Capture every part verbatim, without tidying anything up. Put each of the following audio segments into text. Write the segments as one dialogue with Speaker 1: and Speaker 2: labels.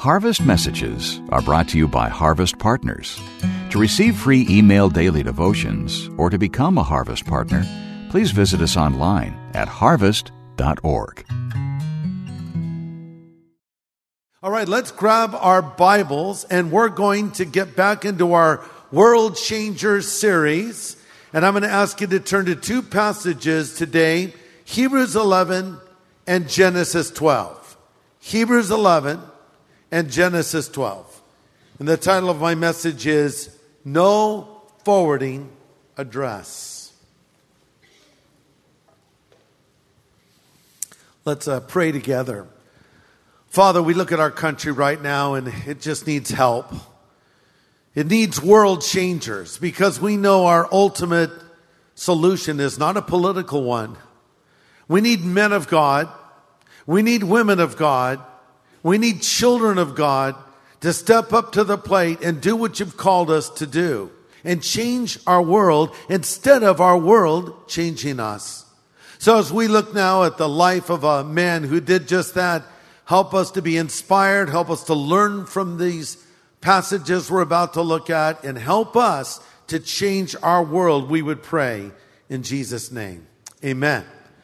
Speaker 1: Harvest Messages are brought to you by Harvest Partners. To receive free email daily devotions or to become a Harvest Partner, please visit us online at harvest dot org.
Speaker 2: All right, let's grab our Bibles, and we're going to get back into our World Changers series. And I'm going to ask you to turn to two passages today, Hebrews eleven and Genesis twelve. Hebrews eleven and Genesis twelve. And the title of my message is No Forwarding Address. Let's uh, pray together. Father, we look at our country right now and it just needs help. It needs world changers because we know our ultimate solution is not a political one. We need men of God. We need women of God. We need children of God to step up to the plate and do what you've called us to do and change our world instead of our world changing us. So as we look now at the life of a man who did just that, help us to be inspired, help us to learn from these passages we're about to look at, and help us to change our world, we would pray in Jesus' name. Amen.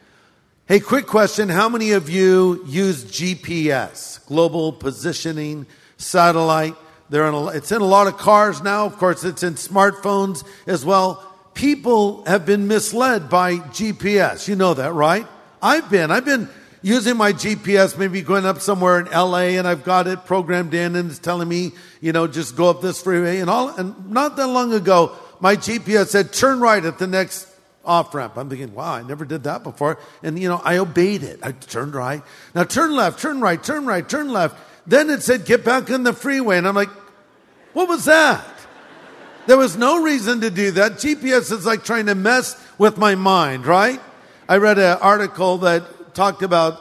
Speaker 2: Hey, quick question. How many of you use G P S, Global Positioning Satellite? They're in a, it's in a lot of cars now. Of course, it's in smartphones as well. People have been misled by G P S. You know that, right? I've been. I've been using my G P S, maybe going up somewhere in L A, and I've got it programmed in, and it's telling me, you know, just go up this freeway. And all. And not that long ago, my G P S said, turn right at the next off-ramp. I'm thinking, wow, I never did that before. And, you know, I obeyed it. I turned right. Now turn left, turn right, turn right, turn left. Then it said, get back on the freeway. And I'm like, what was that? There was no reason to do that. G P S is like trying to mess with my mind, right? I read an article that talked about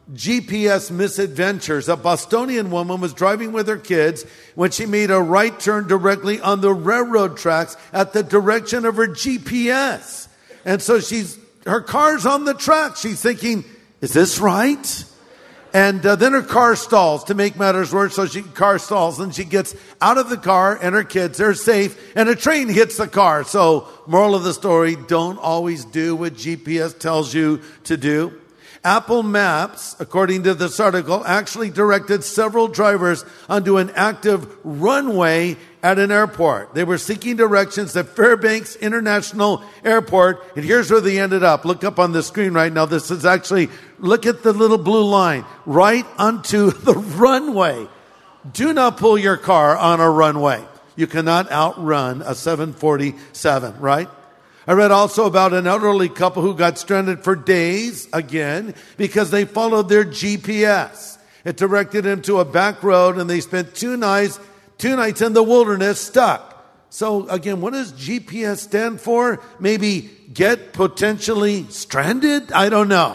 Speaker 2: G P S misadventures. A Bostonian woman was driving with her kids when she made a right turn directly on the railroad tracks at the direction of her G P S. And so she's, her car's on the track. She's thinking, is this right? And uh, then her car stalls. To make matters worse, so she car stalls and she gets out of the car and her kids, they're safe, and a train hits the car. So moral of the story, don't always do what G P S tells you to do. Apple Maps, according to this article, actually directed several drivers onto an active runway at an airport. They were seeking directions at Fairbanks International Airport, and here's where they ended up. Look up on the screen right now. This is actually, look at the little blue line, right onto the runway. Do not pull your car on a runway. You cannot outrun a seven forty-seven, right? I read also about an elderly couple who got stranded for days, again, because they followed their G P S. It directed them to a back road, and they spent two nights, two nights in the wilderness stuck. So, again, what does G P S stand for? Maybe get potentially stranded? I don't know.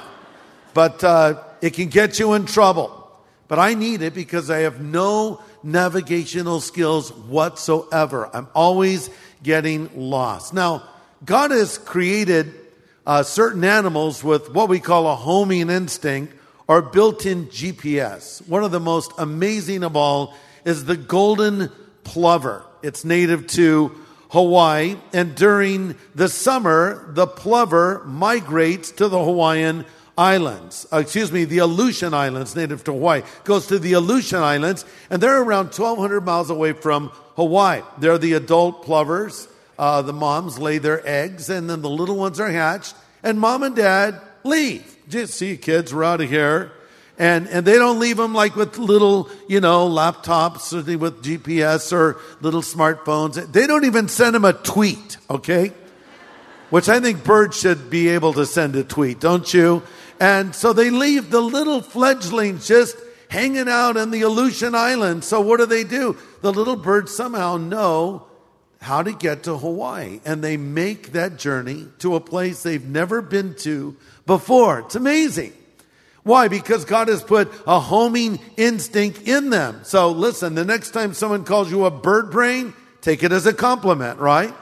Speaker 2: But uh, it can get you in trouble. But I need it because I have no navigational skills whatsoever. I'm always getting lost. Now, God has created uh, certain animals with what we call a homing instinct or built-in G P S. One of the most amazing of all is the golden plover. It's native to Hawaii, and during the summer, the plover migrates to the Hawaiian Islands. Uh, excuse me, the Aleutian Islands, native to Hawaii. Goes to the Aleutian Islands, and they're around twelve hundred miles away from Hawaii. They're the adult plovers. Uh, the moms lay their eggs, and then the little ones are hatched, and mom and dad leave. Just see, kids, we're out of here. And and they don't leave them like with little, you know, laptops or with G P S or little smartphones. They don't even send them a tweet, okay? Which I think birds should be able to send a tweet, don't you? And so they leave the little fledglings just hanging out in the Aleutian Islands. So what do they do? The little birds somehow know how to get to Hawaii, and they make that journey to a place they've never been to before. It's amazing. Why? Because God has put a homing instinct in them. So listen, the next time someone calls you a bird brain, take it as a compliment, right?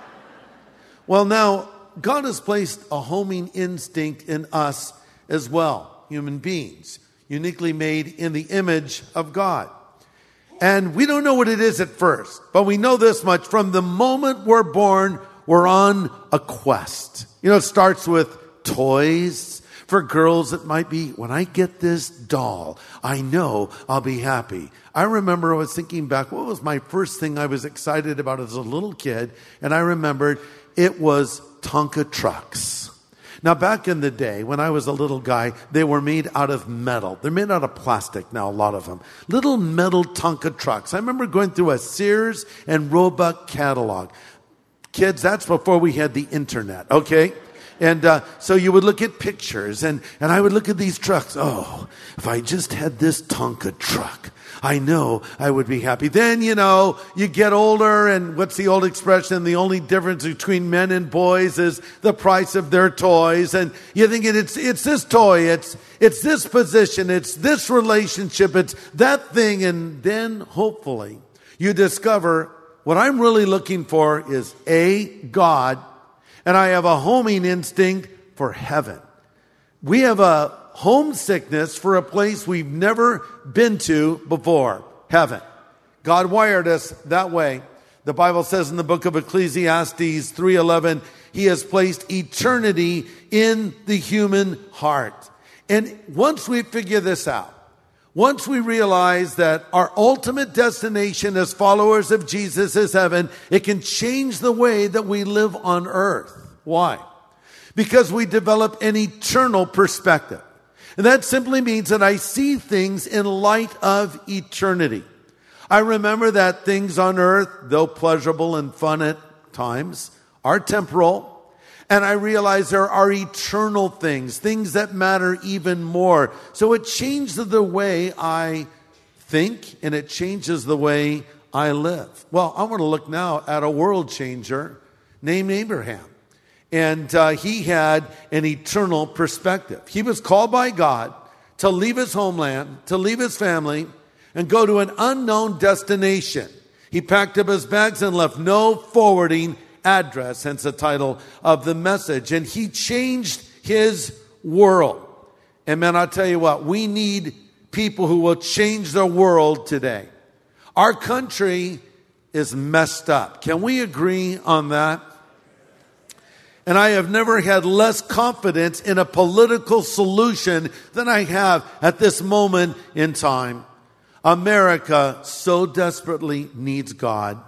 Speaker 2: Well, now, God has placed a homing instinct in us as well, human beings, uniquely made in the image of God. And we don't know what it is at first, but we know this much. From the moment we're born, we're on a quest. You know, it starts with toys. For girls, it might be, when I get this doll, I know I'll be happy. I remember I was thinking back, what was my first thing I was excited about as a little kid? And I remembered it was Tonka trucks. Now, back in the day, when I was a little guy, they were made out of metal. They're made out of plastic now, a lot of them. Little metal Tonka trucks. I remember going through a Sears and Roebuck catalog. Kids, that's before we had the internet, okay? And uh, so you would look at pictures, and, and I would look at these trucks. Oh, if I just had this Tonka truck, I know I would be happy. Then, you know, you get older, and what's the old expression? The only difference between men and boys is the price of their toys. And you're thinking, it's it's this toy, it's it's this position, it's this relationship, it's that thing. And then, hopefully, you discover what I'm really looking for is a God. And I have a homing instinct for heaven. We have a homesickness for a place we've never been to before. Heaven. God wired us that way. The Bible says in the book of Ecclesiastes three eleven, He has placed eternity in the human heart. And once we figure this out, once we realize that our ultimate destination as followers of Jesus is heaven, it can change the way that we live on earth. Why? Because we develop an eternal perspective. And that simply means that I see things in light of eternity. I remember that things on earth, though pleasurable and fun at times, are temporal. And I realize there are eternal things, things that matter even more. So it changes the way I think, and it changes the way I live. Well, I want to look now at a world changer named Abraham. And uh, he had an eternal perspective. He was called by God to leave his homeland, to leave his family, and go to an unknown destination. He packed up his bags and left no forwarding address, hence the title of the message. And he changed his world. And man, I'll tell you what, we need people who will change the world today. Our country is messed up. Can we agree on that? And I have never had less confidence in a political solution than I have at this moment in time. America so desperately needs God.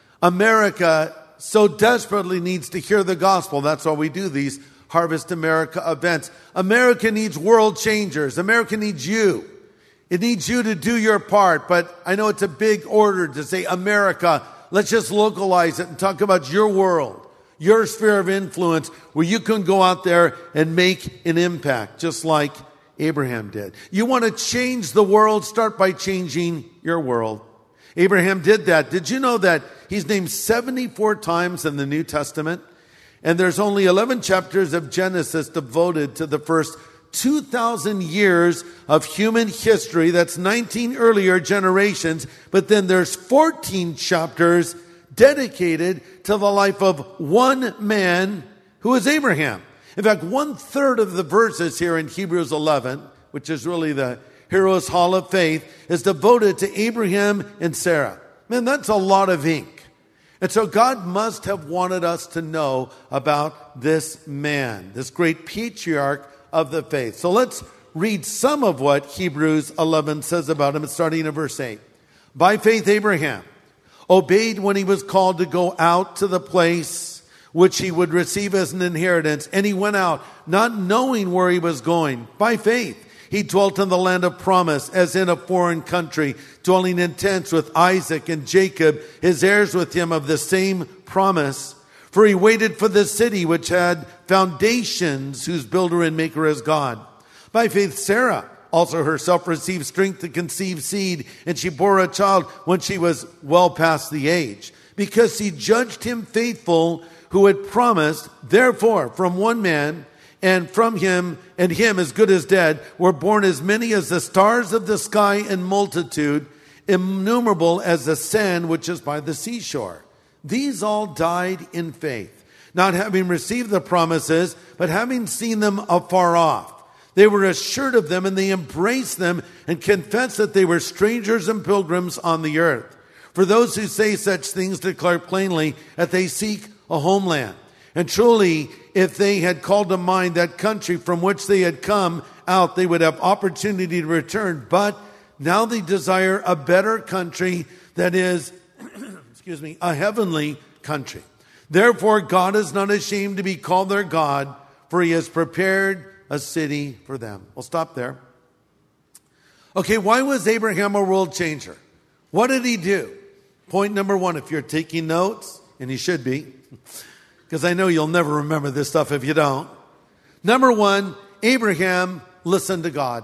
Speaker 2: America so desperately needs to hear the gospel. That's why we do these Harvest America events. America needs world changers. America needs you. It needs you to do your part. But I know it's a big order to say, America, let's just localize it and talk about your world, your sphere of influence, where you can go out there and make an impact, just like Abraham did. You want to change the world, start by changing your world. Abraham did that. Did you know that he's named seventy-four times in the New Testament? And there's only eleven chapters of Genesis devoted to the first two thousand years of human history. That's nineteen earlier generations. But then there's fourteen chapters dedicated to the life of one man who is Abraham. In fact, one third of the verses here in Hebrews eleven, which is really the Heroes Hall of Faith, is devoted to Abraham and Sarah. Man, that's a lot of ink. And so God must have wanted us to know about this man, this great patriarch of the faith. So let's read some of what Hebrews eleven says about him, starting in verse eight. By faith, Abraham obeyed when he was called to go out to the place which he would receive as an inheritance. And he went out, not knowing where he was going. By faith, he dwelt in the land of promise, as in a foreign country, dwelling in tents with Isaac and Jacob, his heirs with him of the same promise. For he waited for the city which had foundations, whose builder and maker is God. By faith, Sarah also herself received strength to conceive seed, and she bore a child when she was well past the age, because he judged him faithful who had promised. Therefore, from one man, and from him, and him as good as dead, were born as many as the stars of the sky in multitude, innumerable as the sand which is by the seashore. These all died in faith, not having received the promises, but having seen them afar off. They were assured of them, and they embraced them and confessed that they were strangers and pilgrims on the earth. For those who say such things declare plainly that they seek a homeland. And truly, if they had called to mind that country from which they had come out, they would have opportunity to return. But now they desire a better country, that is, excuse me, a heavenly country. Therefore, God is not ashamed to be called their God, for he has prepared a city for them. We'll stop there. Okay, why was Abraham a world changer? What did he do? Point number one, if you're taking notes, and you should be, because I know you'll never remember this stuff if you don't. Number one, Abraham listened to God.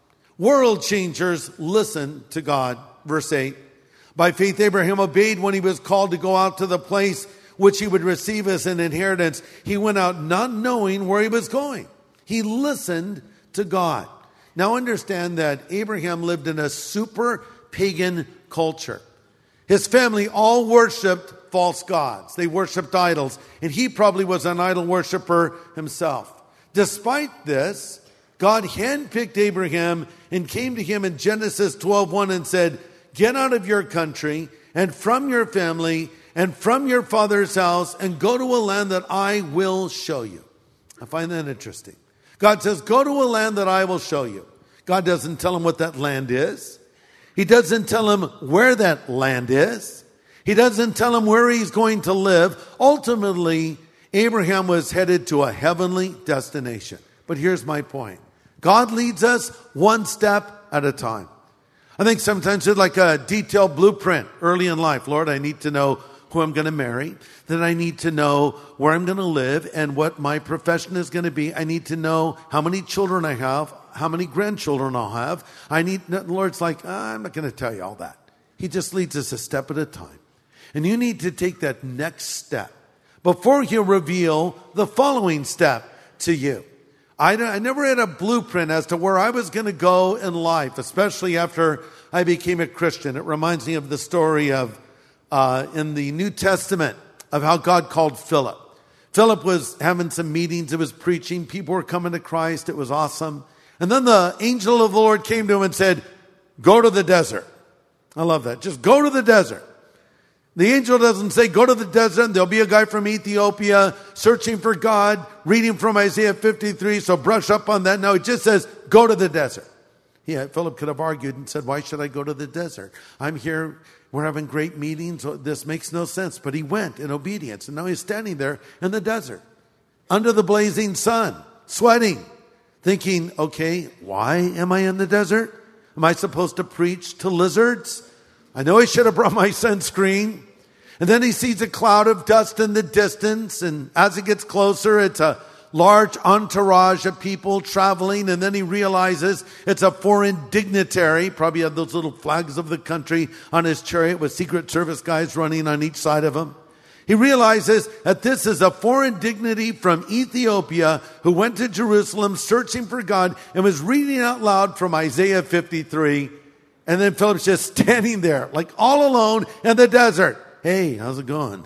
Speaker 2: World changers listen to God. Verse eight. By faith, Abraham obeyed when he was called to go out to the place which he would receive as an inheritance. He went out not knowing where he was going. He listened to God. Now understand that Abraham lived in a super pagan culture. His family all worshiped false gods. They worshiped idols. And he probably was an idol worshiper himself. Despite this, God handpicked Abraham and came to him in Genesis twelve one and said, get out of your country and from your family and from your father's house and go to a land that I will show you. I find that interesting. God says, go to a land that I will show you. God doesn't tell him what that land is. He doesn't tell him where that land is. He doesn't tell him where he's going to live. Ultimately, Abraham was headed to a heavenly destination. But here's my point. God leads us one step at a time. I think sometimes it's like a detailed blueprint early in life. Lord, I need to know who I'm going to marry. Then I need to know where I'm going to live and what my profession is going to be. I need to know how many children I have, how many grandchildren I'll have. I need, the Lord's like, I'm not going to tell you all that. He just leads us a step at a time. And you need to take that next step before he'll reveal the following step to you. I, I never had a blueprint as to where I was going to go in life, especially after I became a Christian. It reminds me of the story of uh, in the New Testament of how God called Philip. Philip was having some meetings. It was preaching. People were coming to Christ. It was awesome. And then the angel of the Lord came to him and said, go to the desert. I love that. Just go to the desert. The angel doesn't say, go to the desert. There'll be a guy from Ethiopia searching for God, reading from Isaiah fifty-three. So brush up on that. No, it just says, go to the desert. Yeah, Philip could have argued and said, why should I go to the desert? I'm here. We're having great meetings. This makes no sense. But he went in obedience. And now he's standing there in the desert under the blazing sun, sweating, thinking, okay, why am I in the desert? Am I supposed to preach to lizards? I know I should have brought my sunscreen. And then he sees a cloud of dust in the distance. And as it gets closer, it's a large entourage of people traveling. And then he realizes it's a foreign dignitary. Probably had those little flags of the country on his chariot with Secret Service guys running on each side of him. He realizes that this is a foreign dignity from Ethiopia who went to Jerusalem searching for God and was reading out loud from Isaiah fifty-three. And then Philip's just standing there, like all alone in the desert. Hey, how's it going?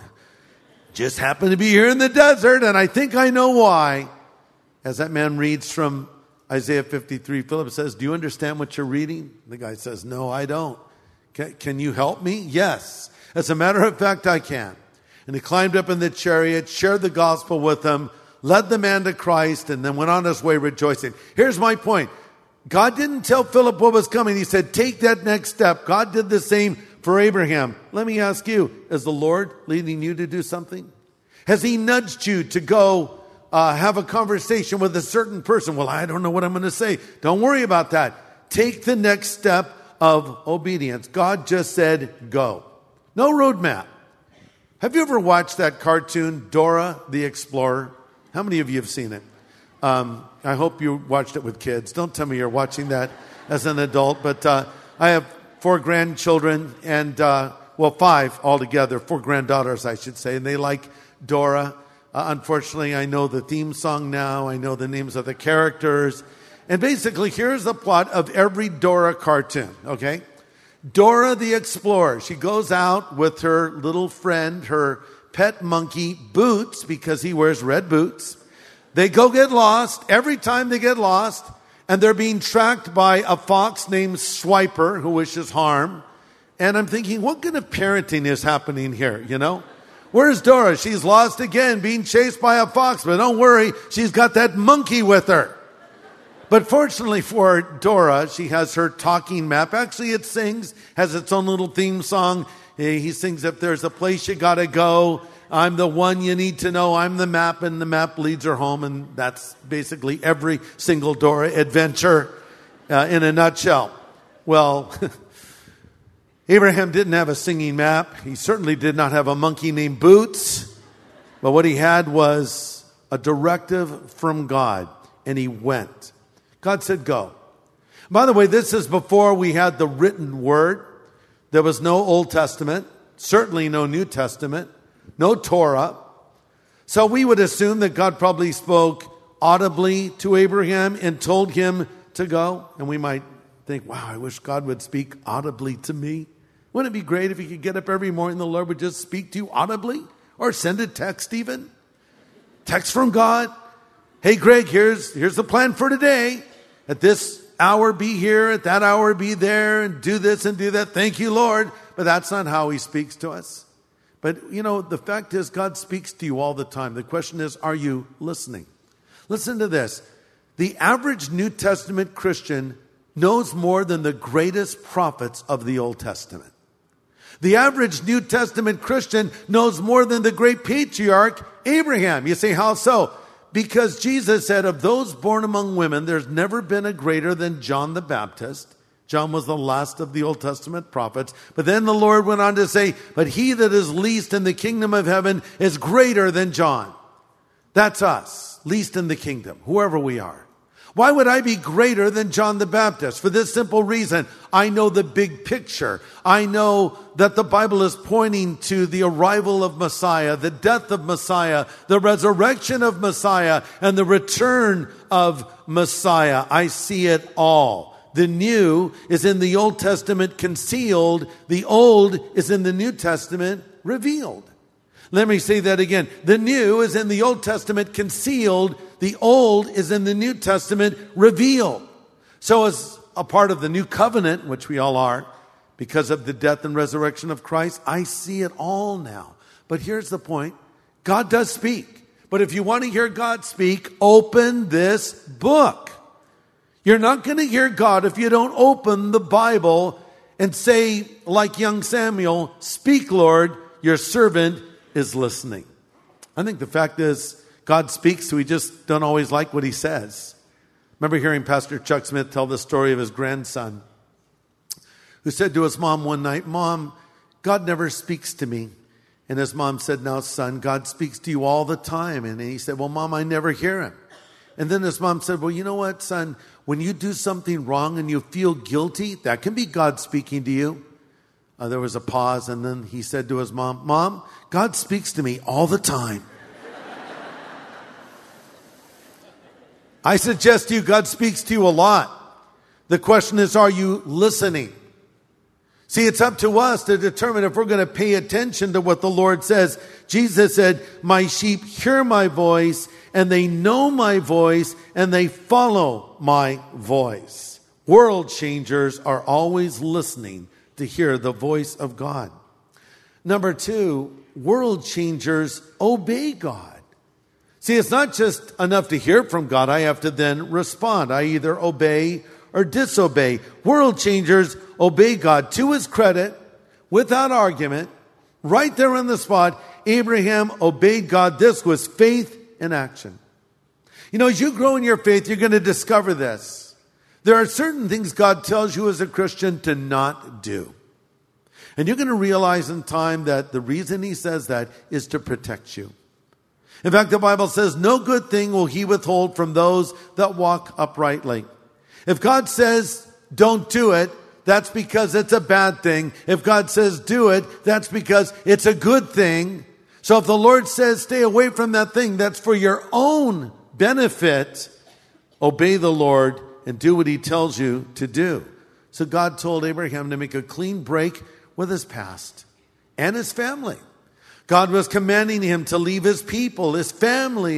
Speaker 2: Just happened to be here in the desert, and I think I know why. As that man reads from Isaiah fifty-three, Philip says, do you understand what you're reading? The guy says, no, I don't. Can, can you help me? Yes. As a matter of fact, I can. And he climbed up in the chariot, shared the gospel with them, led the man to Christ, and then went on his way rejoicing. Here's my point. God didn't tell Philip what was coming. He said, take that next step. God did the same for Abraham. Let me ask you, is the Lord leading you to do something? Has he nudged you to go uh, have a conversation with a certain person? Well, I don't know what I'm going to say. Don't worry about that. Take the next step of obedience. God just said, go. No roadmap. Have you ever watched that cartoon, Dora the Explorer? How many of you have seen it? Um, I hope you watched it with kids. Don't tell me you're watching that as an adult. But uh, I have four grandchildren and, uh, well, five altogether, four granddaughters, I should say. And they like Dora. Uh, unfortunately, I know the theme song now. I know the names of the characters. And basically, here's the plot of every Dora cartoon, okay? Dora the Explorer. She goes out with her little friend, her pet monkey, Boots, because he wears red boots. They go get lost. Every time they get lost, and they're being tracked by a fox named Swiper who wishes harm. And I'm thinking, what kind of parenting is happening here, you know? Where's Dora? She's lost again, being chased by a fox. But don't worry, she's got that monkey with her. But fortunately for Dora, she has her talking map. Actually, it sings, has its own little theme song. He sings, if there's a place you gotta go, I'm the one you need to know. I'm the map, and the map leads her home. And that's basically every single Dora adventure uh, in a nutshell. Well, Abraham didn't have a singing map. He certainly did not have a monkey named Boots. But what he had was a directive from God, and he went. God said, go. By the way, this is before we had the written word. There was no Old Testament, certainly no New Testament, no Torah. So we would assume that God probably spoke audibly to Abraham and told him to go. And we might think, wow, I wish God would speak audibly to me. Wouldn't it be great if you could get up every morning, the Lord would just speak to you audibly? Or send a text even? Text from God. Hey, Greg, here's, here's the plan for today. At this hour, be here. At that hour, be there. And do this and do that. Thank you, Lord. But that's not how he speaks to us. But, you know, the fact is God speaks to you all the time. The question is, are you listening? Listen to this. The average New Testament Christian knows more than the greatest prophets of the Old Testament. The average New Testament Christian knows more than the great patriarch Abraham. You say, how so? Because Jesus said, of those born among women, there's never been a greater than John the Baptist. John was the last of the Old Testament prophets. But then the Lord went on to say, but he that is least in the kingdom of heaven is greater than John. That's us, least in the kingdom, whoever we are. Why would I be greater than John the Baptist? For this simple reason, I know the big picture. I know that the Bible is pointing to the arrival of Messiah, the death of Messiah, the resurrection of Messiah, and the return of Messiah. I see it all. The new is in the Old Testament concealed. The old is in the New Testament revealed. Let me say that again. The new is in the Old Testament concealed. The old is in the New Testament revealed. So as a part of the new covenant, which we all are, because of the death and resurrection of Christ, I see it all now. But here's the point. God does speak. But if you want to hear God speak, open this book. You're not going to hear God if you don't open the Bible and say, like young Samuel, speak, Lord, your servant is listening. I think the fact is, God speaks, so we just don't always like what he says. Remember hearing Pastor Chuck Smith tell the story of his grandson who said to his mom one night, Mom, God never speaks to me. And his mom said, now, son, God speaks to you all the time. And he said, well, Mom, I never hear him. And then his mom said, well, you know what, son? When you do something wrong and you feel guilty, that can be God speaking to you. Uh, there was a pause, and then he said to his mom, Mom, God speaks to me all the time. I suggest to you, God speaks to you a lot. The question is, are you listening? See, it's up to us to determine if we're going to pay attention to what the Lord says. Jesus said, my sheep hear my voice, and they know my voice, and they follow my voice. World changers are always listening to hear the voice of God. Number two, world changers obey God. See, it's not just enough to hear from God. I have to then respond. I either obey or disobey. World changers obey God to his credit, without argument, right there on the spot. Abraham obeyed God. This was faith in action. You know, as you grow in your faith, you're going to discover this. There are certain things God tells you as a Christian to not do. And you're going to realize in time that the reason he says that is to protect you. In fact, the Bible says, no good thing will he withhold from those that walk uprightly. If God says, don't do it, that's because it's a bad thing. If God says, do it, that's because it's a good thing. So if the Lord says, stay away from that thing, that's for your own benefit. Obey the Lord and do what he tells you to do. So God told Abraham to make a clean break with his past and his family. God was commanding him to leave his people, his family,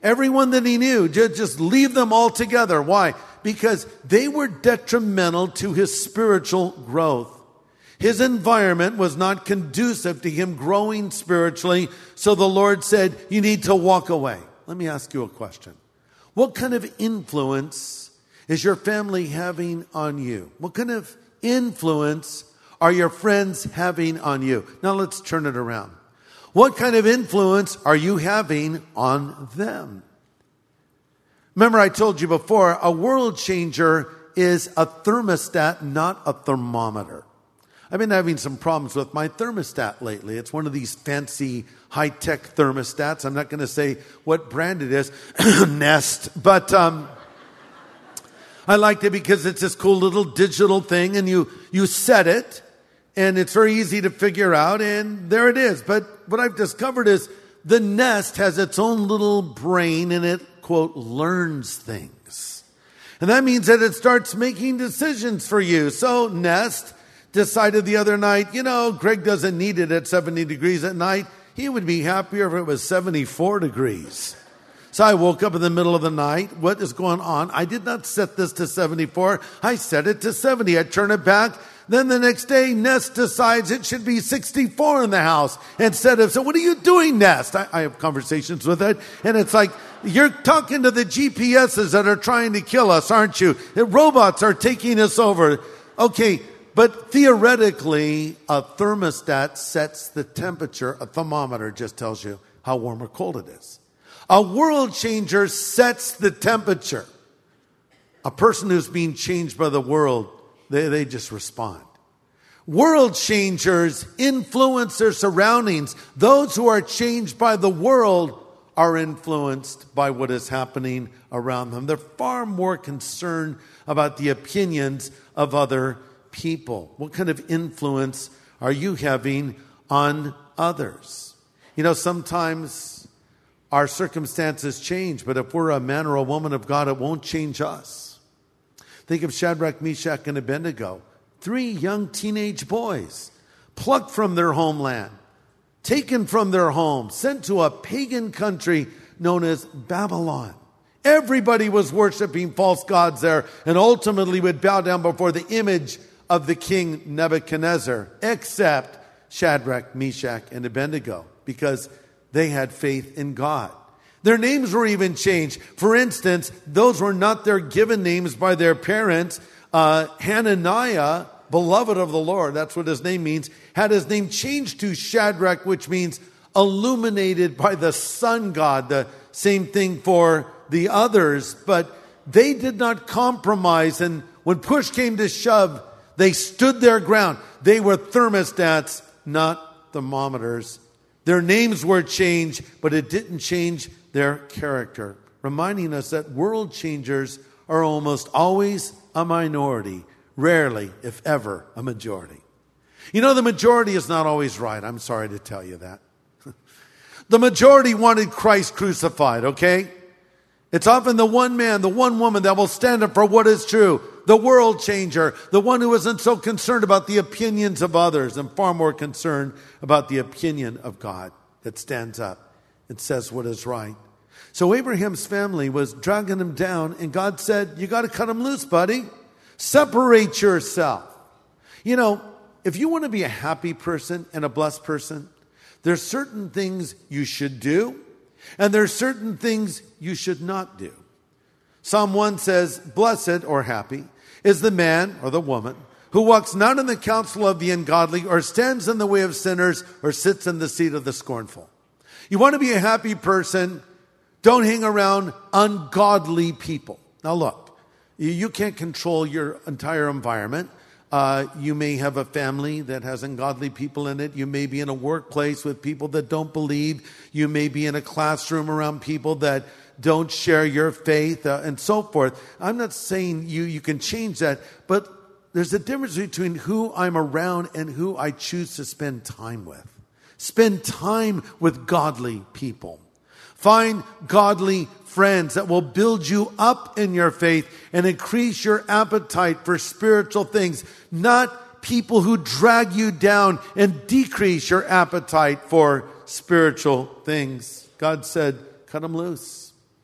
Speaker 2: everyone that he knew. Just, just leave them all together. Why? Because they were detrimental to his spiritual growth. His environment was not conducive to him growing spiritually. So the Lord said, you need to walk away. Let me ask you a question. What kind of influence is your family having on you? What kind of influence are your friends having on you? Now let's turn it around. What kind of influence are you having on them? Remember, I told you before, a world changer is a thermostat, not a thermometer. I've been having some problems with my thermostat lately. It's one of these fancy high-tech thermostats. I'm not going to say what brand it is, Nest, but um, I liked it because it's this cool little digital thing, and you you set it, and it's very easy to figure out, and there it is. But what I've discovered is the Nest has its own little brain, and it, quote, learns things. And that means that it starts making decisions for you. So Nest decided the other night, you know, Greg doesn't need it at seventy degrees at night. He would be happier if it was seventy-four degrees. So I woke up in the middle of the night. What is going on? I did not set this to seventy-four. I set it to seventy. I turn it back. Then the next day, Nest decides it should be sixty-four in the house instead of, so what are you doing, Nest? I, I have conversations with it, and it's like, you're talking to the G P S's that are trying to kill us, aren't you? The robots are taking us over. Okay, but theoretically, a thermostat sets the temperature. A thermometer just tells you how warm or cold it is. A world changer sets the temperature. A person who's being changed by the world, they, they just respond. World changers influence their surroundings. Those who are changed by the world are influenced by what is happening around them. They're far more concerned about the opinions of other people. What kind of influence are you having on others? You know, sometimes our circumstances change, but if we're a man or a woman of God, it won't change us. Think of Shadrach, Meshach, and Abednego. Three young teenage boys plucked from their homeland, taken from their home, sent to a pagan country known as Babylon. Everybody was worshiping false gods there and ultimately would bow down before the image of the king Nebuchadnezzar, except Shadrach, Meshach, and Abednego, because they had faith in God. Their names were even changed. For instance, those were not their given names by their parents. Uh, Hananiah, beloved of the Lord, that's what his name means, had his name changed to Shadrach, which means illuminated by the sun god. The same thing for the others, but they did not compromise. And when push came to shove, they stood their ground. They were thermostats, not thermometers. Their names were changed, but it didn't change their character, reminding us that world changers are almost always a minority, rarely, if ever, a majority. You know, the majority is not always right. I'm sorry to tell you that. The majority wanted Christ crucified, okay? It's often the one man, the one woman that will stand up for what is true. The world changer, the one who isn't so concerned about the opinions of others and far more concerned about the opinion of God, that stands up and says what is right. So Abraham's family was dragging him down, and God said, you got to cut him loose, buddy. Separate yourself. You know, if you want to be a happy person and a blessed person, there's certain things you should do, and there's certain things you should not do. Psalm one says, blessed or happy is the man or the woman who walks not in the counsel of the ungodly, or stands in the way of sinners, or sits in the seat of the scornful. You want to be a happy person, don't hang around ungodly people. Now look, you can't control your entire environment. Uh, you may have a family that has ungodly people in it. You may be in a workplace with people that don't believe. You may be in a classroom around people that don't share your faith, uh, and so forth. I'm not saying you, you can change that, but there's a difference between who I'm around and who I choose to spend time with. Spend time with godly people. Find godly friends that will build you up in your faith and increase your appetite for spiritual things, not people who drag you down and decrease your appetite for spiritual things. God said, cut them loose.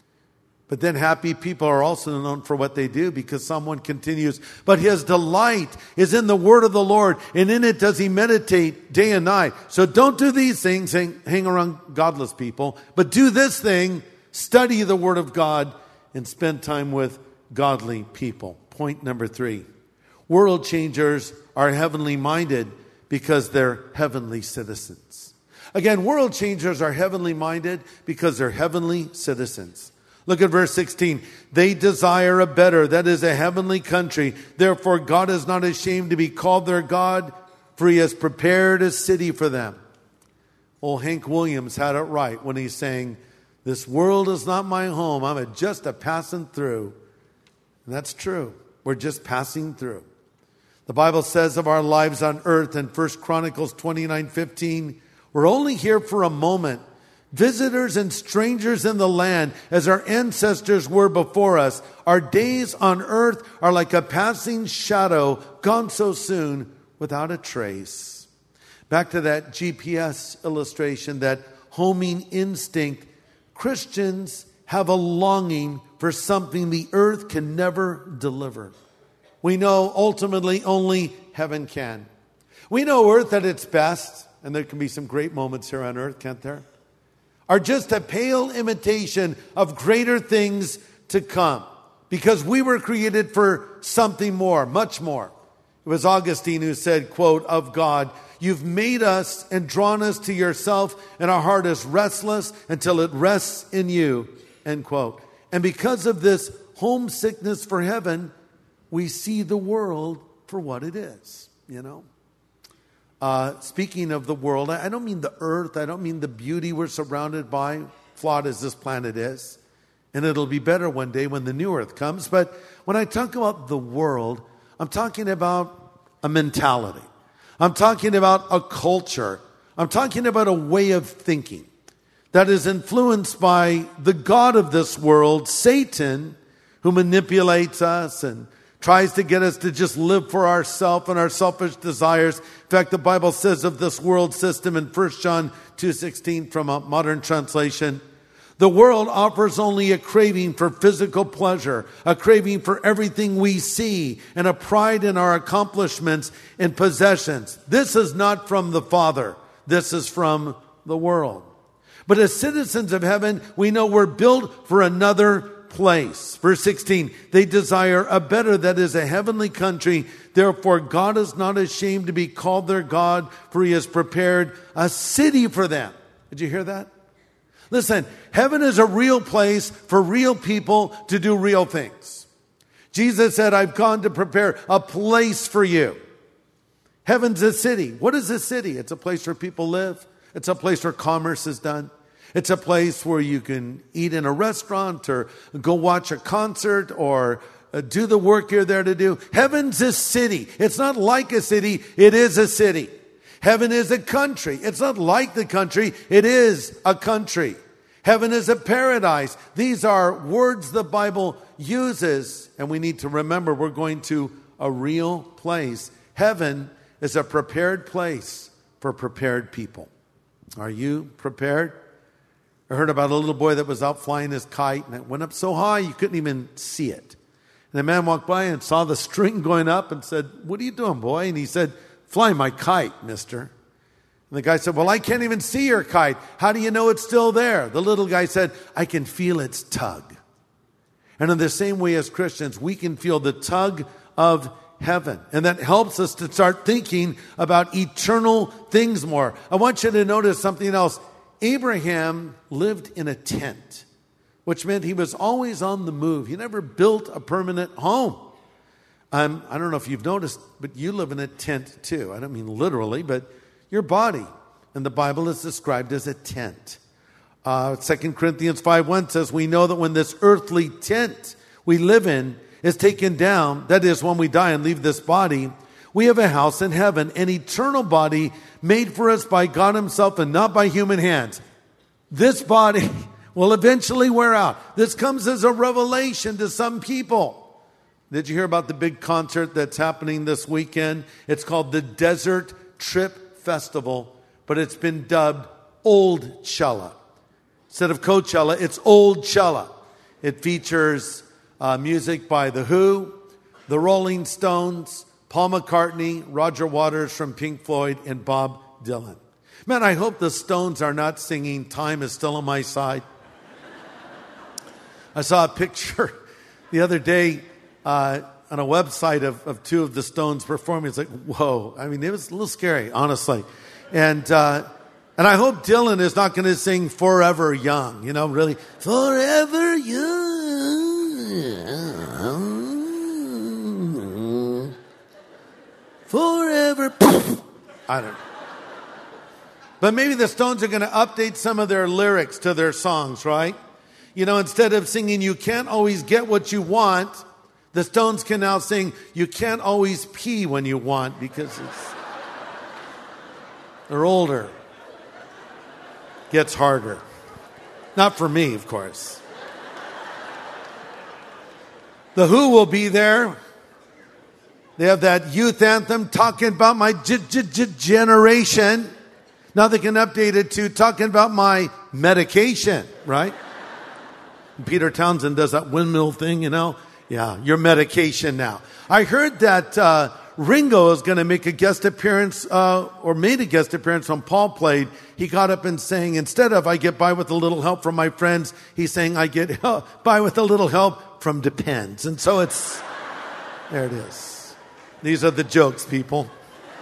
Speaker 2: But then happy people are also known for what they do, because someone continues, but his delight is in the word of the Lord, and in it does he meditate day and night. So don't do these things, hang, hang around godless people, but do this thing, study the word of God and spend time with godly people. Point number three, world changers are heavenly minded because they're heavenly citizens. Again, world changers are heavenly minded because they're heavenly citizens. Look at verse sixteen. They desire a better, that is a heavenly country. Therefore, God is not ashamed to be called their God, for he has prepared a city for them. Old Hank Williams had it right when he's saying, this world is not my home. I'm a, just a passing through. And that's true. We're just passing through. The Bible says of our lives on earth in First Chronicles twenty-nine fifteen, we're only here for a moment, visitors and strangers in the land, as our ancestors were before us. Our days on earth are like a passing shadow, gone so soon without a trace. Back to that G P S illustration, that homing instinct. Christians have a longing for something the earth can never deliver. We know ultimately only heaven can. We know earth at its best, and there can be some great moments here on earth, can't there? Are just a pale imitation of greater things to come, because we were created for something more, much more. It was Augustine who said, quote, of God, you've made us and drawn us to yourself, and our heart is restless until it rests in you, end quote. And because of this homesickness for heaven, we see the world for what it is, you know. Uh, speaking of the world, I don't mean the earth. I don't mean the beauty we're surrounded by, flawed as this planet is. And it'll be better one day when the new earth comes. But when I talk about the world, I'm talking about a mentality. I'm talking about a culture. I'm talking about a way of thinking that is influenced by the god of this world, Satan, who manipulates us and tries to get us to just live for ourselves and our selfish desires. In fact, the Bible says of this world system in First John two sixteen from a modern translation, the world offers only a craving for physical pleasure, a craving for everything we see, and a pride in our accomplishments and possessions. This is not from the Father. This is from the world. But as citizens of heaven, we know we're built for another place. Verse sixteen, they desire a better, that is a heavenly country. Therefore, God is not ashamed to be called their God, for he has prepared a city for them. Did you hear that? Listen, heaven is a real place for real people to do real things. Jesus said, I've gone to prepare a place for you. Heaven's a city. What is a city? It's a place where people live. It's a place where commerce is done. It's a place where you can eat in a restaurant or go watch a concert or do the work you're there to do. Heaven's a city. It's not like a city. It is a city. Heaven is a country. It's not like the country. It is a country. Heaven is a paradise. These are words the Bible uses, and we need to remember we're going to a real place. Heaven is a prepared place for prepared people. Are you prepared? I heard about a little boy that was out flying his kite, and it went up so high you couldn't even see it. And a man walked by and saw the string going up and said, what are you doing, boy? And he said, flying my kite, mister. And the guy said, well, I can't even see your kite. How do you know it's still there? The little guy said, I can feel its tug. And in the same way as Christians, we can feel the tug of heaven. And that helps us to start thinking about eternal things more. I want you to notice something else. Abraham lived in a tent, which meant he was always on the move. He never built a permanent home. Um, I don't know if you've noticed, but you live in a tent too. I don't mean literally, but your body in the Bible is described as a tent. Uh, Second Corinthians five one says, we know that when this earthly tent we live in is taken down, that is, when we die and leave this body, we have a house in heaven, an eternal body made for us by God himself and not by human hands. This body will eventually wear out. This comes as a revelation to some people. Did you hear about the big concert that's happening this weekend? It's called the Desert Trip Festival, but it's been dubbed Old Chella. Instead of Coachella, it's Old Chella. It features uh, music by The Who, The Rolling Stones, Paul McCartney, Roger Waters from Pink Floyd, and Bob Dylan. Man, I hope the Stones are not singing Time Is Still on My Side. I saw a picture the other day uh, on a website of, of two of the Stones performing. It's like, whoa. I mean, it was a little scary, honestly. And uh, and I hope Dylan is not going to sing Forever Young, you know, really. Forever Young. Forever. I don't know. But maybe the Stones are going to update some of their lyrics to their songs, right? You know, instead of singing, you can't always get what you want, the Stones can now sing, you can't always pee when you want, because it's, they're older. Gets harder. Not for me, of course. The Who will be there. They have that youth anthem talking about my g- g- g- generation. Now they can update it to talking about my medication, right? Peter Townsend does that windmill thing, you know. Yeah, your medication now. I heard that uh, Ringo is going to make a guest appearance, uh, or made a guest appearance when Paul played. He got up and sang, instead of I get by with a little help from my friends, he's saying I get by with a little help from Depends. And so it's, there it is. These are the jokes, people.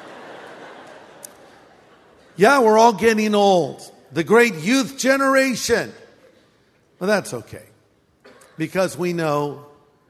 Speaker 2: Yeah, we're all getting old. The great youth generation. Well, that's okay. Because we know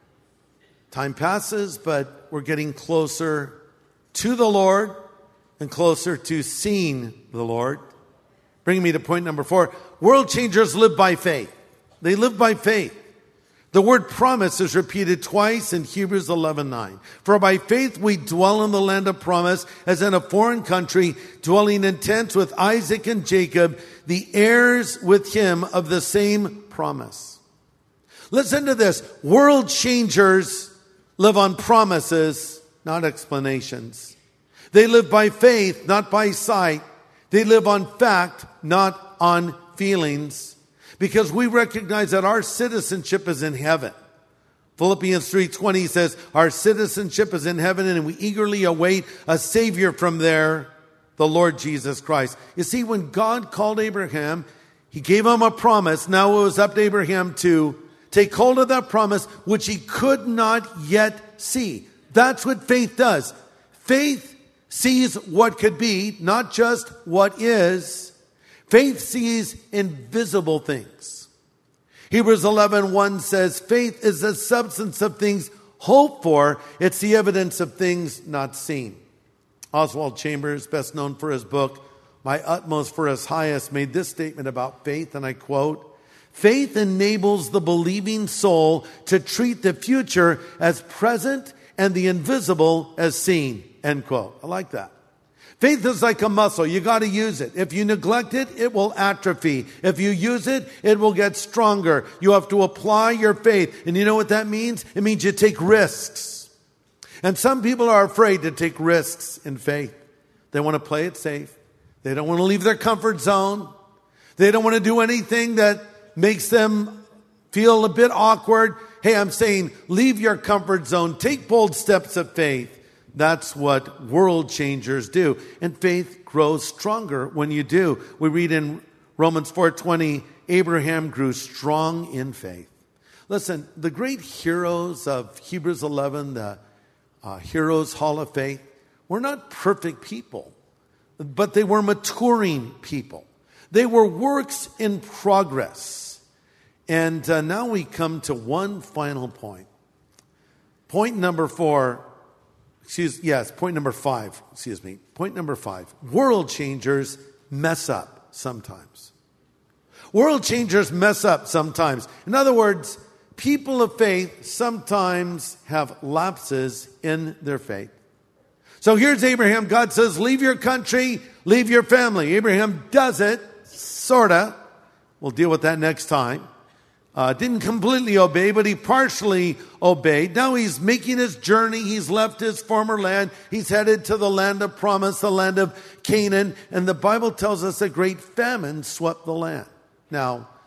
Speaker 2: time passes, but we're getting closer to the Lord and closer to seeing the Lord. Bringing me to point number four. World changers live by faith. They live by faith. The word promise is repeated twice in Hebrews eleven nine. For by faith we dwell in the land of promise, as in a foreign country, dwelling in tents with Isaac and Jacob, the heirs with him of the same promise. Listen to this. World changers live on promises, not explanations. They live by faith, not by sight. They live on fact, not on feelings. Because we recognize that our citizenship is in heaven. Philippians three twenty says, our citizenship is in heaven, and we eagerly await a Savior from there, the Lord Jesus Christ. You see, when God called Abraham, he gave him a promise. Now it was up to Abraham to take hold of that promise, which he could not yet see. That's what faith does. Faith sees what could be, not just what is. Faith sees invisible things. Hebrews eleven one says, faith is the substance of things hoped for. It's the evidence of things not seen. Oswald Chambers, best known for his book, My Utmost for His Highest, made this statement about faith, and I quote, faith enables the believing soul to treat the future as present and the invisible as seen, end quote. I like that. Faith is like a muscle. You got to use it. If you neglect it, it will atrophy. If you use it, it will get stronger. You have to apply your faith. And you know what that means? It means you take risks. And some people are afraid to take risks in faith. They want to play it safe. They don't want to leave their comfort zone. They don't want to do anything that makes them feel a bit awkward. Hey, I'm saying leave your comfort zone. Take bold steps of faith. That's what world changers do. And faith grows stronger when you do. We read in Romans four twenty, Abraham grew strong in faith. Listen, the great heroes of Hebrews eleven, the uh, Heroes Hall of Faith, were not perfect people, but they were maturing people. They were works in progress. And uh, now we come to one final point. Point number four. Excuse, yes, point number five, excuse me. Point number five. World changers mess up sometimes. World changers mess up sometimes. In other words, people of faith sometimes have lapses in their faith. So here's Abraham. God says, leave your country, leave your family. Abraham does it, sorta. We'll deal with that next time. Uh, didn't completely obey, but he partially obeyed. Now he's making his journey. He's left his former land. He's headed to the land of promise, the land of Canaan. And the Bible tells us a great famine swept the land. Now,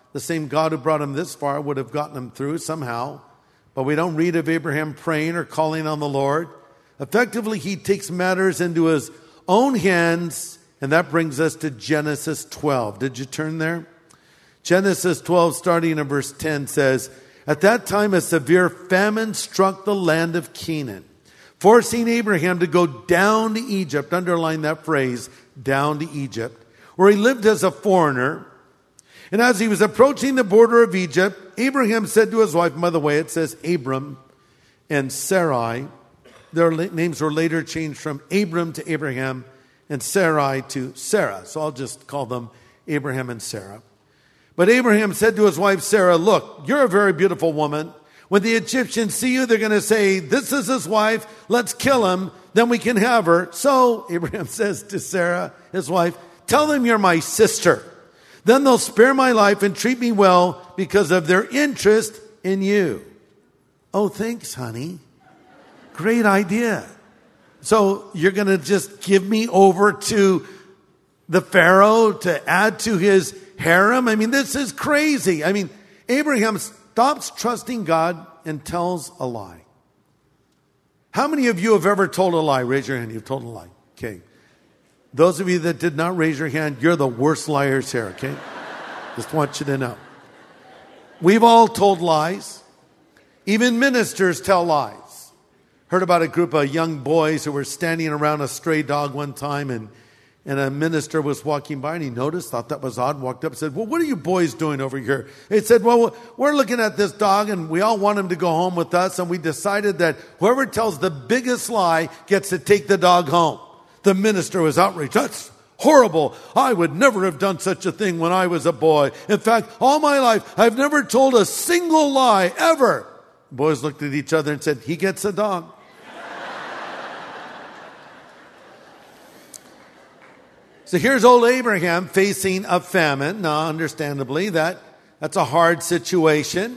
Speaker 2: the same God who brought him this far would have gotten him through somehow. But we don't read of Abraham praying or calling on the Lord. Effectively, he takes matters into his own hands, and that brings us to Genesis twelve. Did you turn there? Genesis twelve, starting in verse ten, says, "At that time a severe famine struck the land of Canaan, forcing Abraham to go down to Egypt." Underline that phrase, down to Egypt, where he lived as a foreigner. And as he was approaching the border of Egypt, Abraham said to his wife, and by the way, it says Abram and Sarai. Their names were later changed from Abram to Abraham and Sarai to Sarah. So I'll just call them Abraham and Sarah. But Abraham said to his wife Sarah, "Look, you're a very beautiful woman. When the Egyptians see you, they're going to say, 'This is his wife. Let's kill him. Then we can have her.' So Abraham says to Sarah, his wife, 'Tell them you're my sister. Then they'll spare my life and treat me well because of their interest in you.'" Oh, thanks, honey. Great idea. So you're going to just give me over to the Pharaoh to add to his harem? I mean, this is crazy. I mean, Abraham stops trusting God and tells a lie. How many of you have ever told a lie? Raise your hand. You've told a lie. Okay. Those of you that did not raise your hand, you're the worst liars here, okay? Just want you to know. We've all told lies. Even ministers tell lies. Heard about a group of young boys who were standing around a stray dog one time, and, and a minister was walking by, and he noticed, thought that was odd, walked up and said, "Well, what are you boys doing over here?" They said, "Well, we're looking at this dog, and we all want him to go home with us, and we decided that whoever tells the biggest lie gets to take the dog home." The minister was outraged. "That's horrible. I would never have done such a thing when I was a boy. In fact, all my life, I've never told a single lie, ever." The boys looked at each other and said, "He gets a dog." So here's old Abraham facing a famine. Now, understandably, that, that's a hard situation.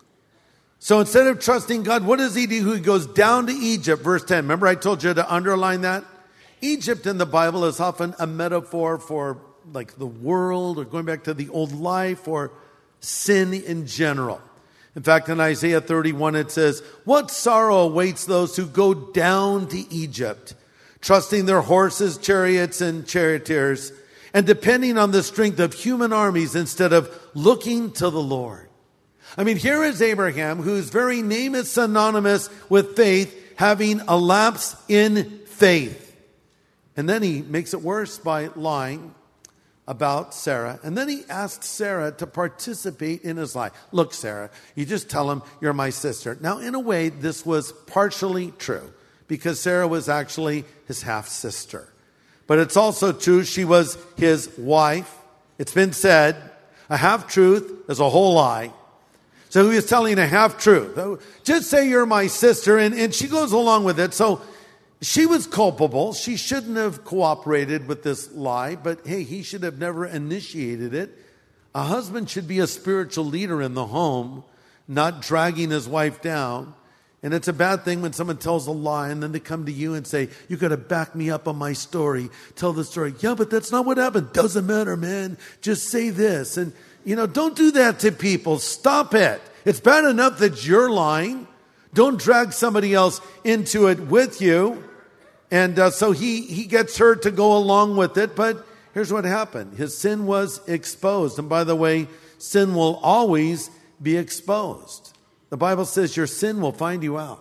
Speaker 2: So instead of trusting God, what does he do? He goes down to Egypt, verse ten. Remember I told you to underline that? Egypt in the Bible is often a metaphor for like the world, or going back to the old life, or sin in general. In fact, in Isaiah thirty-one, it says, "What sorrow awaits those who go down to Egypt, trusting their horses, chariots, and charioteers, and depending on the strength of human armies instead of looking to the Lord." I mean, here is Abraham, whose very name is synonymous with faith, having a lapse in faith. And then he makes it worse by lying about Sarah. And then he asks Sarah to participate in his lie. "Look, Sarah, you just tell him you're my sister." Now, in a way, this was partially true, because Sarah was actually his half-sister. But it's also true she was his wife. It's been said, a half-truth is a whole lie. So he was telling a half-truth. "Just say you're my sister," and, and she goes along with it. So she was culpable. She shouldn't have cooperated with this lie, but hey, he should have never initiated it. A husband should be a spiritual leader in the home, not dragging his wife down. And it's a bad thing when someone tells a lie and then they come to you and say, "You got to back me up on my story. Tell the story." "Yeah, but that's not what happened." "Doesn't matter, man. Just say this." And, you know, don't do that to people. Stop it. It's bad enough that you're lying. Don't drag somebody else into it with you. And uh, so he, he gets her to go along with it. But here's what happened. His sin was exposed. And by the way, sin will always be exposed. The Bible says your sin will find you out.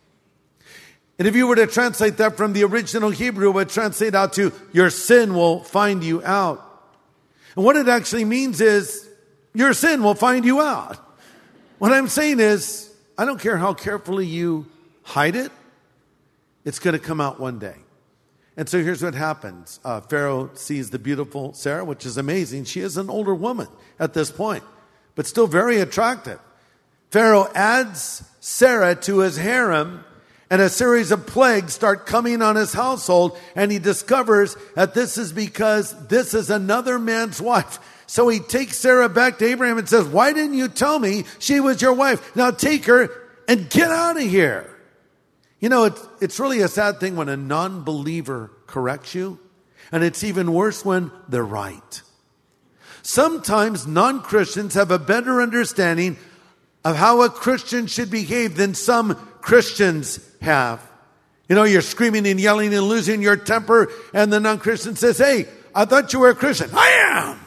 Speaker 2: And if you were to translate that from the original Hebrew, it would translate out to your sin will find you out. And what it actually means is your sin will find you out. What I'm saying is, I don't care how carefully you hide it, it's going to come out one day. And so here's what happens. Uh, Pharaoh sees the beautiful Sarah, which is amazing. She is an older woman at this point, but still very attractive. Pharaoh adds Sarah to his harem, and a series of plagues start coming on his household, and he discovers that this is because this is another man's wife. So he takes Sarah back to Abraham and says, "Why didn't you tell me she was your wife? Now take her and get out of here." You know, it's, it's really a sad thing when a non-believer corrects you, and it's even worse when they're right. Sometimes non-Christians have a better understanding of how a Christian should behave than some Christians have. You know, you're screaming and yelling and losing your temper, and the non-Christian says, hey, I thought you were a Christian. I am.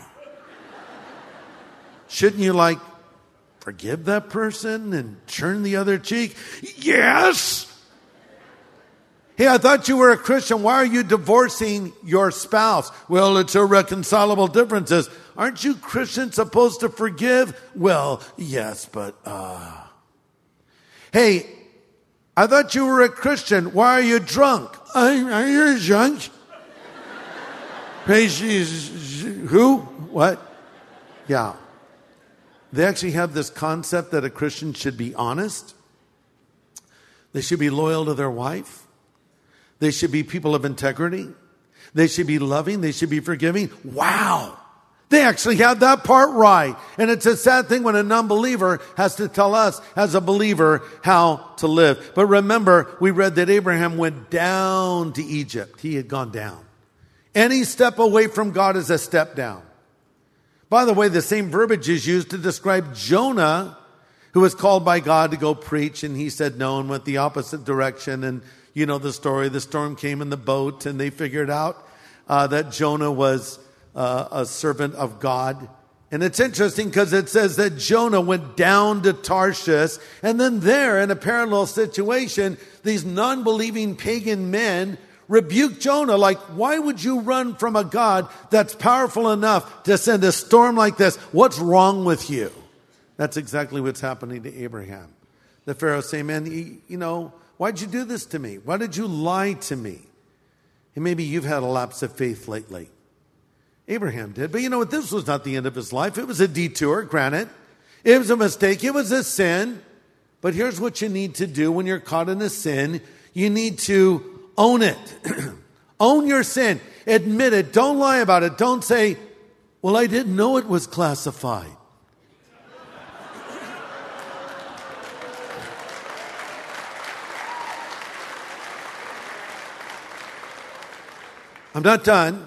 Speaker 2: Shouldn't you, like, forgive that person and turn the other cheek? Yes. Hey, I thought you were a Christian. Why are you divorcing your spouse? Well, it's irreconcilable differences. Aren't you Christians supposed to forgive? Well, yes, but, uh... Hey, I thought you were a Christian. Why are you drunk? I, are you drunk? Hey, she's, who? What? Yeah. They actually have this concept that a Christian should be honest. They should be loyal to their wife. They should be people of integrity. They should be loving. They should be forgiving. Wow. They actually have that part right. And it's a sad thing when a non-believer has to tell us as a believer how to live. But remember, we read that Abraham went down to Egypt. He had gone down. Any step away from God is a step down. By the way, the same verbiage is used to describe Jonah, who was called by God to go preach, and he said no and went the opposite direction. And you know the story. The storm came in the boat, and they figured out uh, that Jonah was uh, a servant of God. And it's interesting because it says that Jonah went down to Tarshish, and then there, in a parallel situation, these non-believing pagan men rebuke Jonah, like, why would you run from a God that's powerful enough to send a storm like this? What's wrong with you? That's exactly what's happening to Abraham. The Pharaoh saying, man, you, you know, why'd you do this to me? Why did you lie to me? And maybe you've had a lapse of faith lately. Abraham did. But you know what? This was not the end of his life. It was a detour, granted. It was a mistake. It was a sin. But here's what you need to do when you're caught in a sin. You need to own it. Own your sin. Admit it. Don't lie about it. Don't say, well, I didn't know it was classified. I'm not done.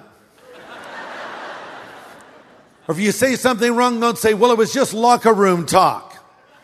Speaker 2: Or if you say something wrong, don't say, well, it was just locker room talk.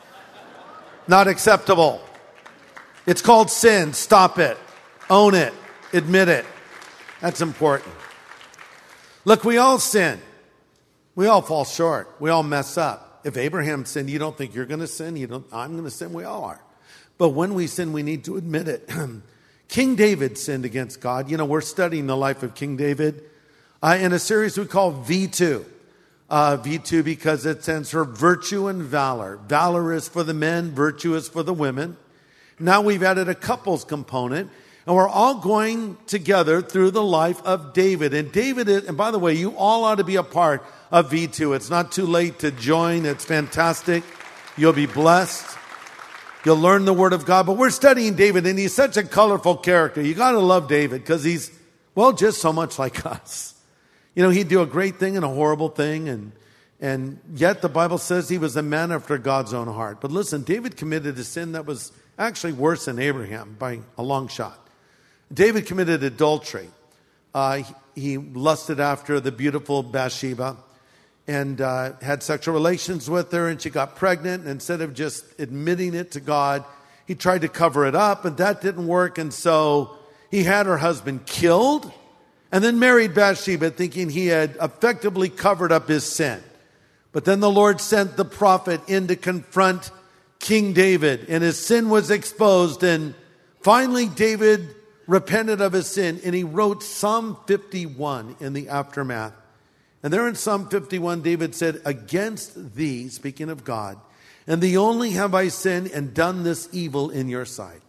Speaker 2: Not acceptable. It's called sin. Stop it. Own it. Admit it. That's important. Look, we all sin. We all fall short. We all mess up. If Abraham sinned, you don't think you're going to sin? You don't. I'm going to sin. We all are. But when we sin, we need to admit it. King David sinned against God. You know, we're studying the life of King David uh, in a series we call V two. Uh, V two because it stands for virtue and valor. Valor is for the men. Virtue is for the women. Now we've added a couples component. And we're all going together through the life of David. And David is, and by the way, you all ought to be a part of V two. It's not too late to join. It's fantastic. You'll be blessed. You'll learn the Word of God. But we're studying David, and he's such a colorful character. You got to love David because he's, well, just so much like us. You know, he'd do a great thing and a horrible thing. And, and yet the Bible says he was a man after God's own heart. But listen, David committed a sin that was actually worse than Abraham by a long shot. David committed adultery. Uh, he, he lusted after the beautiful Bathsheba and uh, had sexual relations with her, and she got pregnant. And instead of just admitting it to God, he tried to cover it up, and that didn't work. And so he had her husband killed and then married Bathsheba, thinking he had effectively covered up his sin. But then the Lord sent the prophet in to confront King David, and his sin was exposed. And finally, David repented of his sin, and he wrote Psalm fifty-one in the aftermath. And there in Psalm fifty-one, David said, against thee, speaking of God, and thee only have I sinned and done this evil in your sight.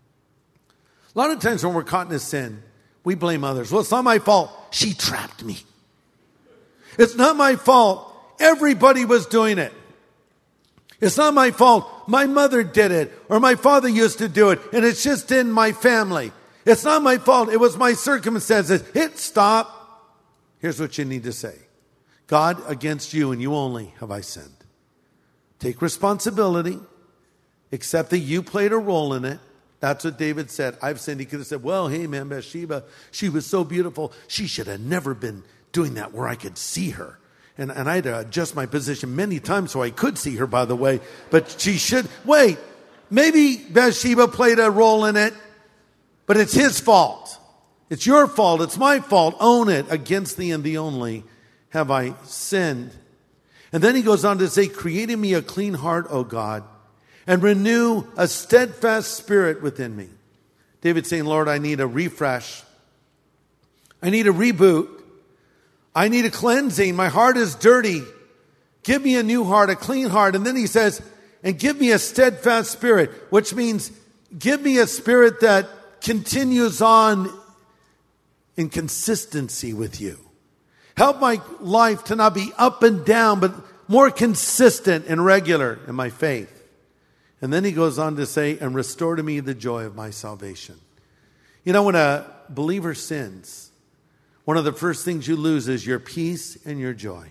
Speaker 2: A lot of times when we're caught in a sin, we blame others. Well, it's not my fault. She trapped me. It's not my fault. Everybody was doing it. It's not my fault. My mother did it, or my father used to do it, and it's just in my family. It's not my fault. It was my circumstances. Hit stop. Here's what you need to say. God, against you and you only have I sinned. Take responsibility. Accept that you played a role in it. That's what David said. I've sinned. He could have said, well, hey, man, Bathsheba, she was so beautiful. She should have never been doing that where I could see her. And, and I had to adjust my position many times so I could see her, by the way. But she should, wait, maybe Bathsheba played a role in it, but it's his fault. It's your fault. It's my fault. Own it. Against thee and thee only have I sinned. And then he goes on to say, create in me a clean heart, O God, and renew a steadfast spirit within me. David's saying, Lord, I need a refresh. I need a reboot. I need a cleansing. My heart is dirty. Give me a new heart, a clean heart. And then he says, and give me a steadfast spirit, which means give me a spirit that continues on in consistency with you. Help my life to not be up and down, but more consistent and regular in my faith. And then he goes on to say, and restore to me the joy of my salvation. You know, when a believer sins, one of the first things you lose is your peace and your joy.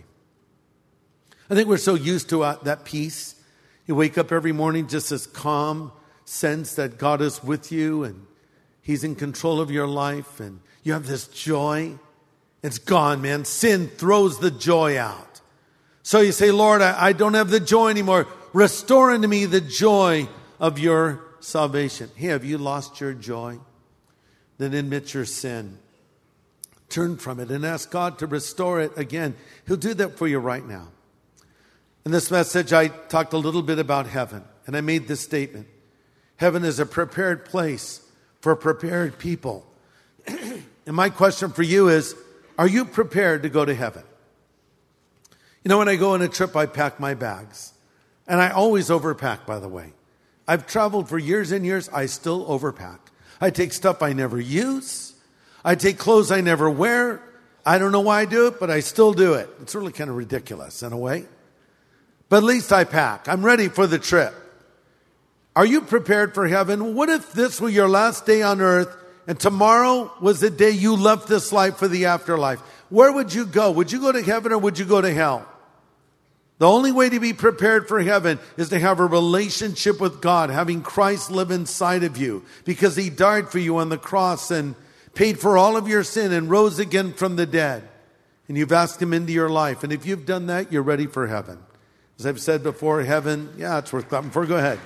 Speaker 2: I think we're so used to uh, that peace. You wake up every morning just this calm sense that God is with you and He's in control of your life, and you have this joy. It's gone, man. Sin throws the joy out. So you say, Lord, I, I don't have the joy anymore. Restore unto me the joy of your salvation. Hey, have you lost your joy? Then admit your sin. Turn from it and ask God to restore it again. He'll do that for you right now. In this message, I talked a little bit about heaven, and I made this statement. Heaven is a prepared place for prepared people. And my question for you is, are you prepared to go to heaven? You know, when I go on a trip, I pack my bags. And I always overpack, by the way. I've traveled for years and years. I still overpack. I take stuff I never use. I take clothes I never wear. I don't know why I do it, but I still do it. It's really kind of ridiculous in a way. But at least I pack. I'm ready for the trip. Are you prepared for heaven? What if this were your last day on earth and tomorrow was the day you left this life for the afterlife? Where would you go? Would you go to heaven or would you go to hell? The only way to be prepared for heaven is to have a relationship with God, having Christ live inside of you, because He died for you on the cross and paid for all of your sin and rose again from the dead. And you've asked Him into your life. And if you've done that, you're ready for heaven. As I've said before, heaven, yeah, it's worth clapping for. Go ahead.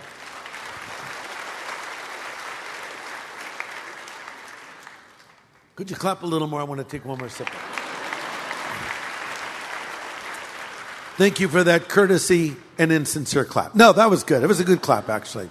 Speaker 2: Could you clap a little more? I want to take one more sip. Thank you for that courtesy and insincere clap. No, that was good. It was a good clap, actually.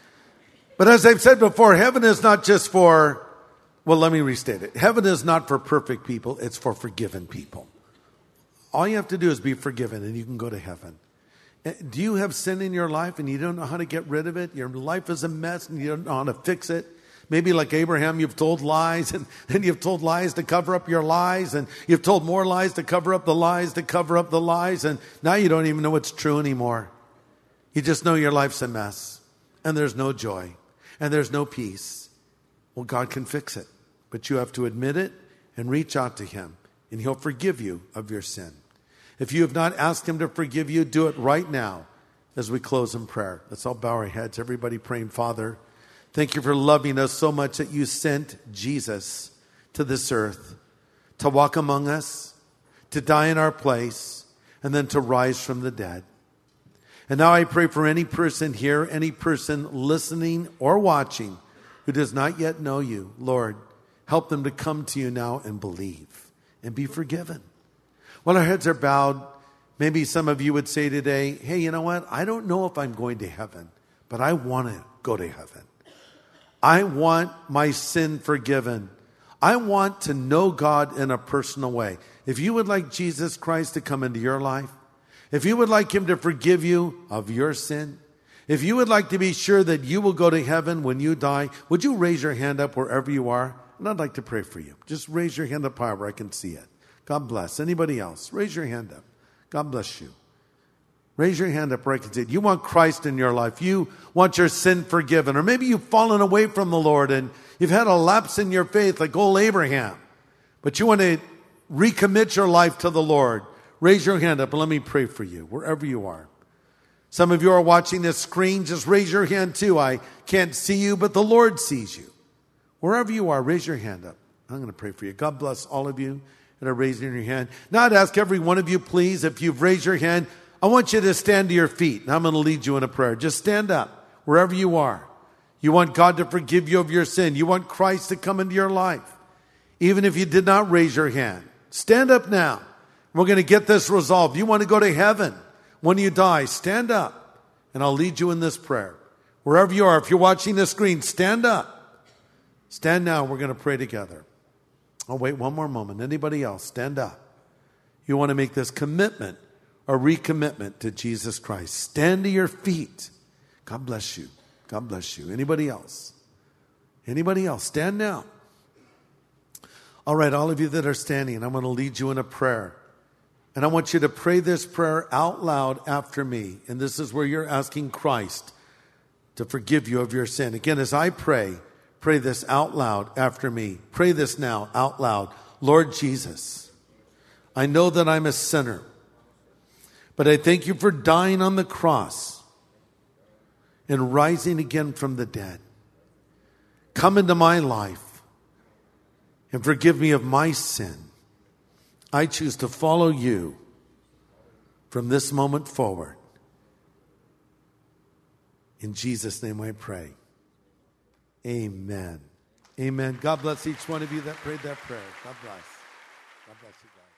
Speaker 2: But as I've said before, heaven is not just for, well, let me restate it. Heaven is not for perfect people. It's for forgiven people. All you have to do is be forgiven and you can go to heaven. Do you have sin in your life and you don't know how to get rid of it? Your life is a mess and you don't know how to fix it. Maybe like Abraham, you've told lies, and then you've told lies to cover up your lies, and you've told more lies to cover up the lies to cover up the lies, and now you don't even know what's true anymore. You just know your life's a mess, and there's no joy, and there's no peace. Well, God can fix it, but you have to admit it and reach out to Him, and He'll forgive you of your sin. If you have not asked Him to forgive you, do it right now as we close in prayer. Let's all bow our heads. Everybody praying, Father, thank you for loving us so much that you sent Jesus to this earth to walk among us, to die in our place, and then to rise from the dead. And now I pray for any person here, any person listening or watching who does not yet know you. Lord, help them to come to you now and believe and be forgiven. While our heads are bowed, maybe some of you would say today, hey, you know what? I don't know if I'm going to heaven, but I want to go to heaven. I want my sin forgiven. I want to know God in a personal way. If you would like Jesus Christ to come into your life, if you would like Him to forgive you of your sin, if you would like to be sure that you will go to heaven when you die, would you raise your hand up wherever you are? And I'd like to pray for you. Just raise your hand up high where I can see it. God bless. Anybody else? Raise your hand up. God bless you. Raise your hand up where I can see it. You want Christ in your life. You want your sin forgiven. Or maybe you've fallen away from the Lord and you've had a lapse in your faith like old Abraham. But you want to recommit your life to the Lord. Raise your hand up and let me pray for you wherever you are. Some of you are watching this screen. Just raise your hand too. I can't see you, but the Lord sees you. Wherever you are, raise your hand up. I'm going to pray for you. God bless all of you. that are raising your hand. Now I'd ask every one of you, please, if you've raised your hand, I want you to stand to your feet, and I'm going to lead you in a prayer. Just stand up wherever you are. You want God to forgive you of your sin. You want Christ to come into your life. Even if you did not raise your hand, stand up now. We're going to get this resolved. You want to go to heaven when you die, stand up, and I'll lead you in this prayer. Wherever you are, if you're watching the screen, stand up. Stand now. We're going to pray together. Oh, wait one more moment. Anybody else? Stand up. You want to make this commitment or recommitment to Jesus Christ. Stand to your feet. God bless you. God bless you. Anybody else? Anybody else? Stand now. All right, all of you that are standing, I'm going to lead you in a prayer. And I want you to pray this prayer out loud after me. And this is where you're asking Christ to forgive you of your sin. Again, as I pray, pray this out loud after me. Pray this now out loud. Lord Jesus, I know that I'm a sinner, but I thank you for dying on the cross and rising again from the dead. Come into my life and forgive me of my sin. I choose to follow you from this moment forward. In Jesus' name I pray. Amen. Amen. God bless each one of you that prayed that prayer. God bless. God bless you guys.